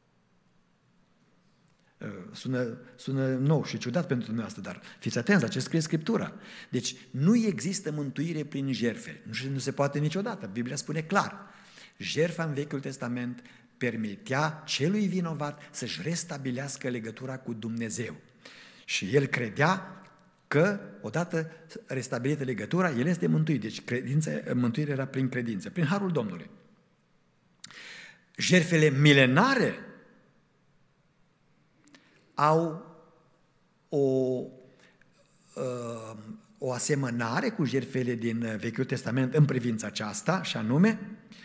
Sună, sună nou și ciudat pentru dumneavoastră, dar fiți atenți la ce scrie Scriptura. Deci nu există mântuire prin jertfe, nu, nu se poate niciodată. Biblia spune clar, jertfa în Vechiul Testament permitea celui vinovat să-și restabilească legătura cu Dumnezeu. Și el credea că, odată restabilită legătura, el este mântuit. Deci credința, mântuirea era prin credință, prin harul Domnului. Jertfele milenare au o, o asemănare cu jertfele din Vechiul Testament în privința aceasta, și anume,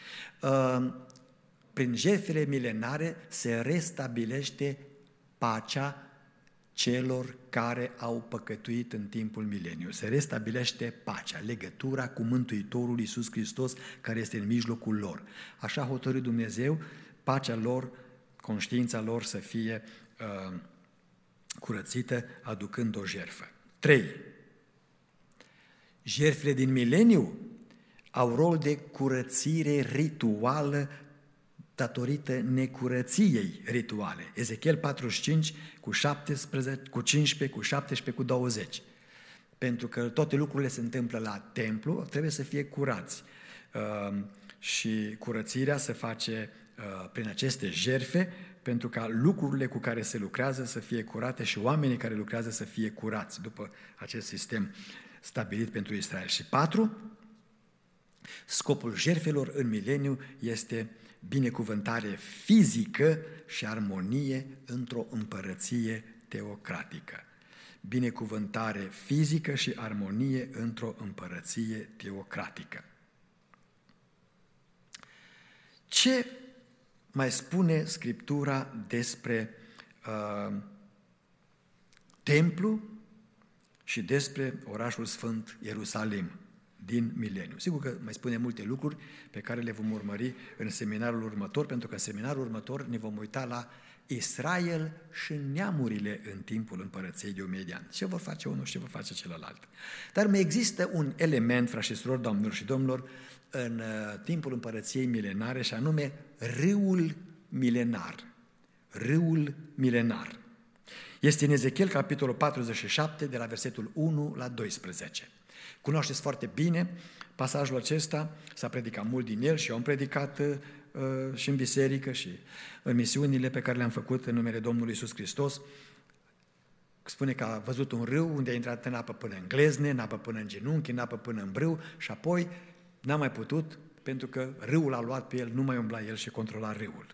prin jertfele milenare se restabilește pacea celor care au păcătuit în timpul mileniului. Se restabilește pacea, legătura cu Mântuitorul Iisus Hristos care este în mijlocul lor. Așa a hotărât Dumnezeu, pacea lor, conștiința lor să fie uh, curățită, aducând o jertfă. trei. Jertfele din mileniu au rol de curățire rituală datorită necurăției rituale. Ezechiel patruzeci și cinci cu șaptesprezece, cu cincisprezece, cu șaptesprezece, cu douăzeci. Pentru că toate lucrurile se întâmplă la templu, trebuie să fie curați. Uh, și curățirea se face uh, prin aceste jertfe, pentru ca lucrurile cu care se lucrează să fie curate și oamenii care lucrează să fie curați după acest sistem stabilit pentru Israel. Și patru, scopul jertfelor în mileniu este binecuvântare fizică și armonie într-o împărăție teocratică. Binecuvântare fizică și armonie într-o împărăție teocratică. Ce mai spune Scriptura despre uh, templu și despre orașul sfânt Ierusalim din mileniu? Sigur că mai spune multe lucruri pe care le vom urmări în seminarul următor, pentru că în seminarul următor ne vom uita la Israel și neamurile în timpul împărăției de o mie de ani. Ce vor face unul și ce vor face celălalt. Dar mai există un element, frați și surori, doamnelor și domnilor, în timpul împărăției milenare, și anume râul milenar. Râul milenar. Este în Ezechiel, capitolul patruzeci și șapte, de la versetul unu la doisprezece. Cunoașteți foarte bine pasajul acesta, s-a predicat mult din el și eu am predicat uh, și în biserică și în misiunile pe care le-am făcut în numele Domnului Iisus Hristos. Spune că a văzut un râu unde a intrat în apă până în glezne, în apă până în genunchi, în apă până în brâu și apoi n-a mai putut, pentru că râul a luat pe el, nu mai umbla el și controla râul.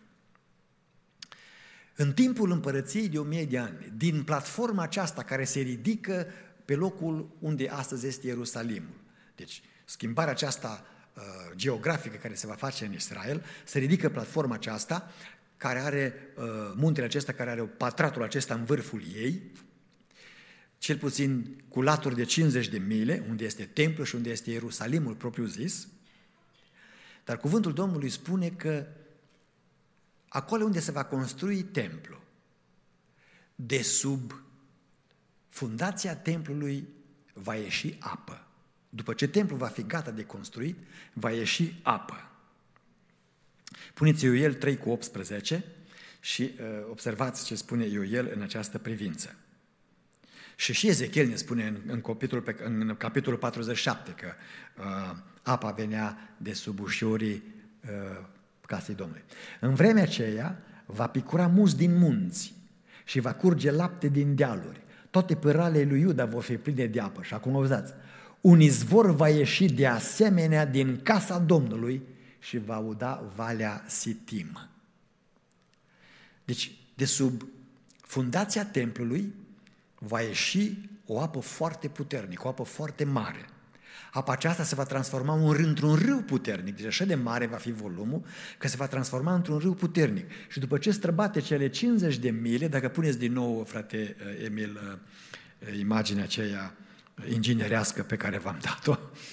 În timpul împărăției de o mie de ani, din platforma aceasta care se ridică pe locul unde astăzi este Ierusalimul, deci schimbarea aceasta uh, geografică care se va face în Israel, se ridică platforma aceasta, care are uh, muntele acesta, care are pătratul acesta în vârful ei, cel puțin cu laturi de cincizeci de mile, unde este templul și unde este Ierusalimul propriu zis, dar cuvântul Domnului spune că acolo unde se va construi templu, de sub fundația templului va ieși apă. După ce templul va fi gata de construit, va ieși apă. Puneți Ioel trei cu optsprezece și uh, observați ce spune Ioel în această privință. Și și Ezechiel ne spune în, în, capitolul, pe, în capitolul patruzeci și șapte că uh, apa venea de sub ușorii uh, casei Domnului. În vremea aceea va picura mus din munți și va curge lapte din dealuri. Toate pâralele lui Iuda vor fi pline de apă. Și acum auzați, un izvor va ieși de asemenea din casa Domnului și va uda Valea Sitim. Deci, de sub fundația templului va ieși o apă foarte puternică, o apă foarte mare. Apa aceasta se va transforma un râu, într-un râu puternic, deci așa de mare va fi volumul, că se va transforma într-un râu puternic. Și după ce străbate cele cincizeci de mile, dacă puneți din nou, frate Emil, imaginea aceea inginerească pe care v-am dat-o,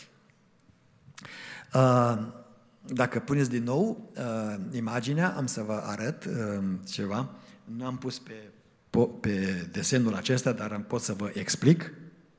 dacă puneți din nou imaginea, am să vă arăt ceva. Nu am pus pe, pe desenul acesta, dar am pot să vă explic.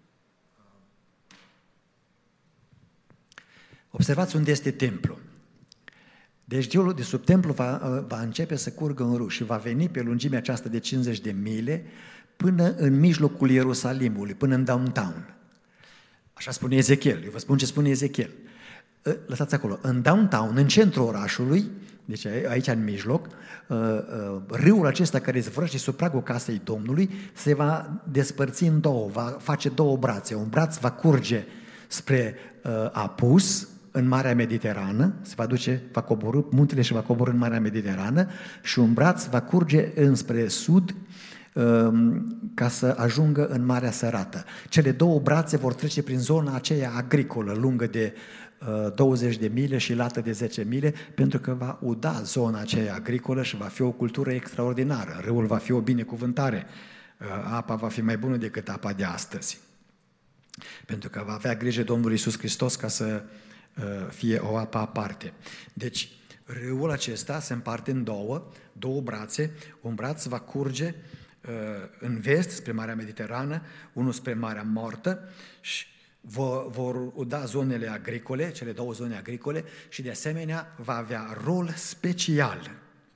Observați unde este templu. Deci diolul de sub templu va, va începe să curgă în râu și va veni pe lungimea aceasta de cincizeci de mile până în mijlocul Ierusalimului, până în downtown. Așa spune Ezechiel. Eu vă spun ce spune Ezechiel. Lăsați acolo. În downtown, în centrul orașului, deci aici în mijloc, râul acesta care izvorăște sub pragul casei Domnului se va despărți în două, va face două brațe. Un braț va curge spre Apus, în Marea Mediterană, se va duce, va coborî muntele și va coborî în Marea Mediterană, și un braț va curge înspre sud ca să ajungă în Marea Sărată. Cele două brațe vor trece prin zona aceea agricolă, lungă de douăzeci de mile și lată de zece mile, pentru că va uda zona aceea agricolă și va fi o cultură extraordinară. Râul va fi o binecuvântare. Apa va fi mai bună decât apa de astăzi. Pentru că va avea grijă Domnul Iisus Hristos ca să fie o apă aparte. Deci, râul acesta se împarte în două, două brațe. Un braț va curge în vest, spre Marea Mediterană, unul spre Marea Moartă și vor, vor uda zonele agricole, cele două zone agricole, și de asemenea va avea rol special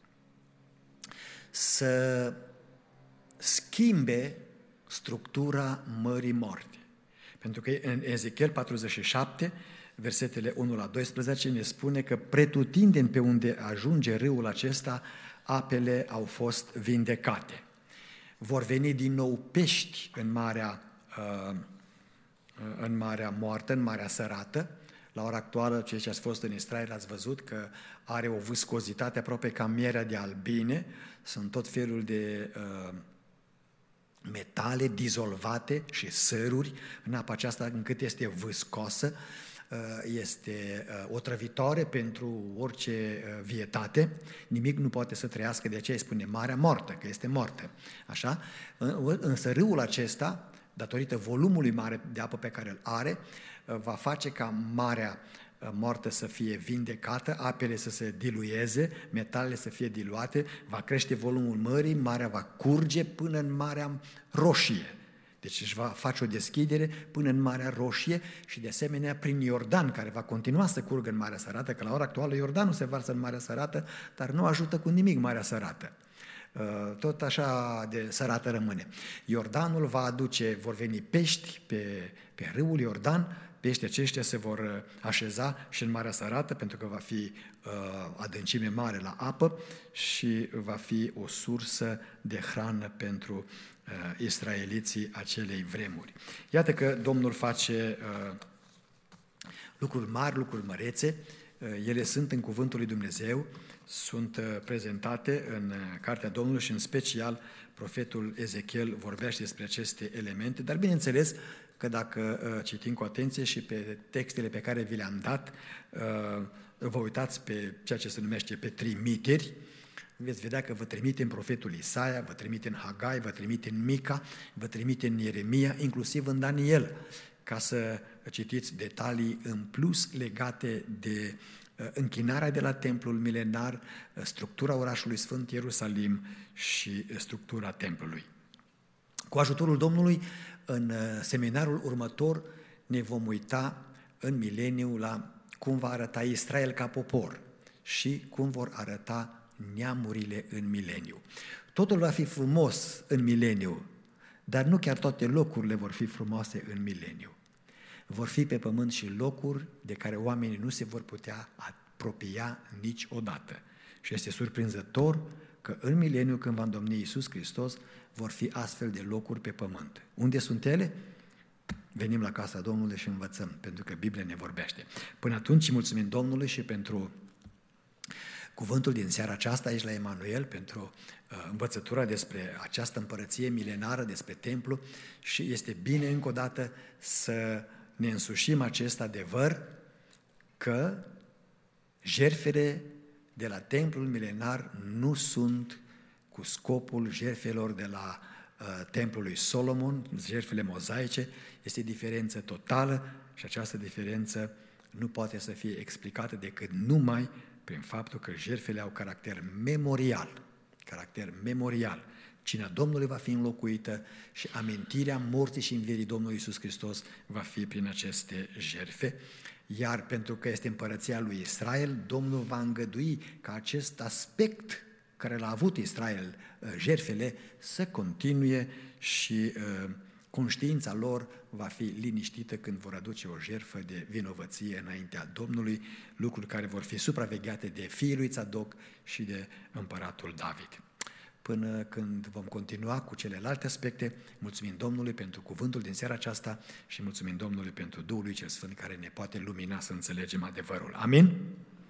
să schimbe structura Mării Morte. Pentru că în Ezechiel patruzeci și șapte, versetele unu la doisprezece, ne spune că pretutindeni pe unde ajunge râul acesta, apele au fost vindecate. Vor veni din nou pești în Marea, în Marea Moartă, în Marea Sărată. La ora actuală, cei ce ați fost în Israel, ați văzut că are o viscozitate aproape ca mierea de albine. Sunt tot felul de uh, metale dizolvate și săruri în apa aceasta, încât este viscosă, este otrăvitoare pentru orice vietate, nimic nu poate să trăiască, de aceea îi spune Marea Moartă, că este moartă. Așa? Însă râul acesta, datorită volumului mare de apă pe care îl are, va face ca Marea Moartă să fie vindecată, apele să se dilueze, metalele să fie diluate, va crește volumul mării, marea va curge până în Marea Roșie. Deci își va face o deschidere până în Marea Roșie și de asemenea prin Iordan, care va continua să curgă în Marea Sărată, că la ora actuală Iordanul se varsă în Marea Sărată, dar nu ajută cu nimic Marea Sărată. Tot așa de sărată rămâne. Iordanul va aduce, vor veni pești pe, pe râul Iordan, peștii aceștia se vor așeza și în Marea Sărată, pentru că va fi uh, adâncime mare la apă și va fi o sursă de hrană pentru uh, israeliții acelei vremuri. Iată că Domnul face uh, lucruri mari, lucruri mărețe, uh, ele sunt în Cuvântul lui Dumnezeu, sunt uh, prezentate în uh, Cartea Domnului și în special profetul Ezechiel vorbește despre aceste elemente, dar bineînțeles că dacă uh, citim cu atenție și pe textele pe care vi le-am dat, uh, vă uitați pe ceea ce se numește pe trimiteri, veți vedea că vă trimite în profetul Isaia, vă trimite în Hagai, vă trimite în Mica, vă trimite în Ieremia, inclusiv în Daniel, ca să citiți detalii în plus legate de închinarea de la templul milenar, structura orașului Sfânt Ierusalim și structura templului. Cu ajutorul Domnului, în seminarul următor ne vom uita în mileniu la cum va arăta Israel ca popor și cum vor arăta neamurile în mileniu. Totul va fi frumos în mileniu, dar nu chiar toate locurile vor fi frumoase în mileniu. Vor fi pe pământ și locuri de care oamenii nu se vor putea apropia niciodată. Și este surprinzător că în mileniu, când va îndomni Iisus Hristos, vor fi astfel de locuri pe pământ. Unde sunt ele? Venim la casa Domnului și învățăm, pentru că Biblia ne vorbește. Până atunci, mulțumim Domnului și pentru cuvântul din seara aceasta aici la Emanuel, pentru uh, învățătura despre această împărăție milenară, despre templu, și este bine încă o dată să ne însușim acest adevăr că jertfele de la templul milenar nu sunt cu scopul jertfelor de la uh, templul lui Solomon, jertfele mozaice. Este diferență totală și această diferență nu poate să fie explicată decât numai prin faptul că jertfele au caracter memorial, caracter memorial. Cina Domnului va fi înlocuită și amintirea morții și învierii Domnului Iisus Hristos va fi prin aceste jertfe. Iar pentru că este împărăția lui Israel, Domnul va îngădui ca acest aspect care l-a avut Israel, jertfele, să continue și uh, conștiința lor va fi liniștită când vor aduce o jertfă de vinovăție înaintea Domnului, lucruri care vor fi supravegheate de fiii lui Tzadok și de împăratul David. Până când vom continua cu celelalte aspecte, mulțumim Domnului pentru cuvântul din seara aceasta și mulțumim Domnului pentru Duhul lui Cel Sfânt care ne poate lumina să înțelegem adevărul. Amin?